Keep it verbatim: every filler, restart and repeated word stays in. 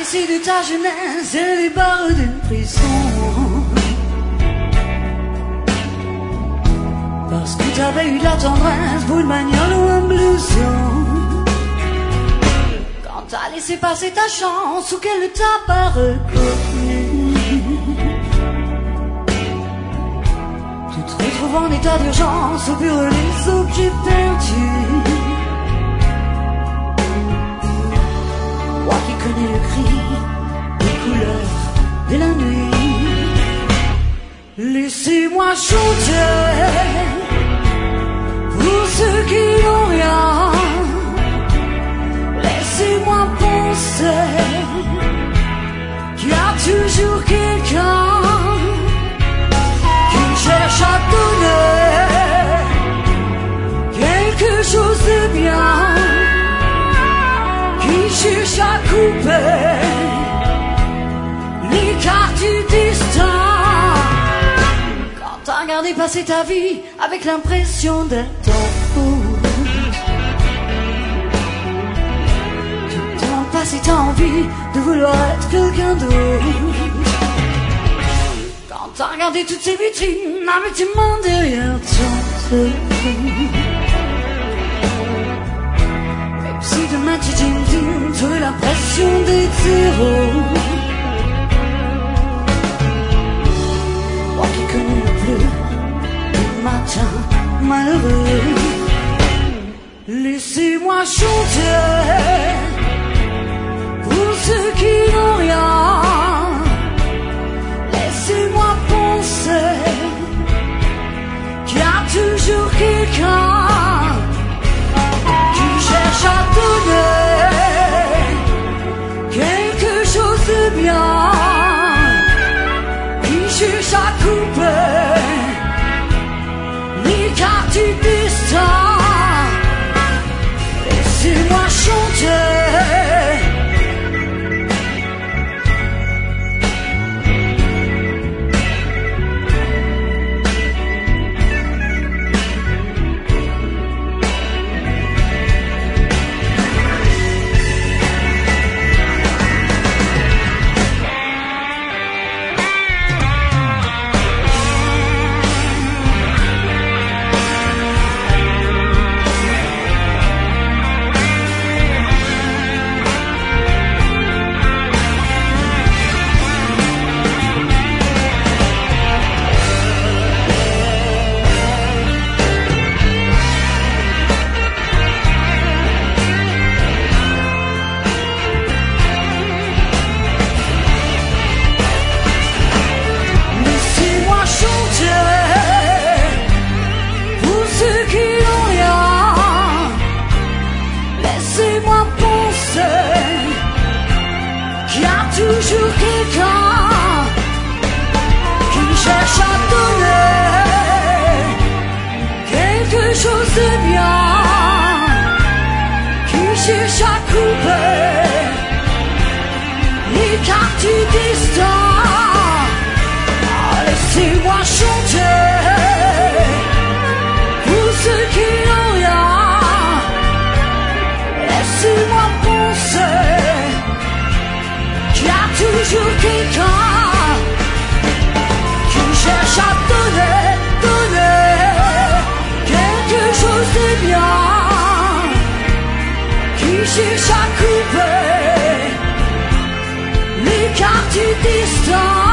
laissé de ta jeunesse et les barres d'une prison. Parce que t'avais eu de la tendresse pour une bagnole ou un blouson. Quand t'as laissé passer ta chance ou qu'elle ne t'a pas reconnu, tu te retrouves en état d'urgence au bureau les objets perdus. Moi qui connais le cri, les couleurs de la nuit, laissez-moi chanter pour ceux qui n'ont rien. Laissez-moi penser qu'il y a toujours quelqu'un qui cherche à donner quelque chose de bien, qui cherche à couper les cartes du destin. Quand t'as regardé passer ta vie avec l'impression d'être en fou, si t'as envie de vouloir être quelqu'un d'autre. Quand t'as regardé toutes ces vitrines avec tes mains derrière ton téléphone, même si demain tu t'indignes, t'aurais l'impression d'être zéro. Moi qui connais le bleu du matin malheureux, laissez-moi chanter pour ceux qui n'ont rien. Laissez-moi penser qu'il y a toujours quelqu'un qui cherche à donner quelque chose de bien, qui cherche à couper les cartes du destin. Laissez-moi chanter toujours quelqu'un qui cherche à donner quelque chose de bien, qui cherche à couper les cartes du destin. Laissez-moi chanter pour ceux qui n'ont rien. Laissez-moi penser toujours quelqu'un qui cherche à donner, donner quelque chose de bien, qui cherche à couper les cartes du destin.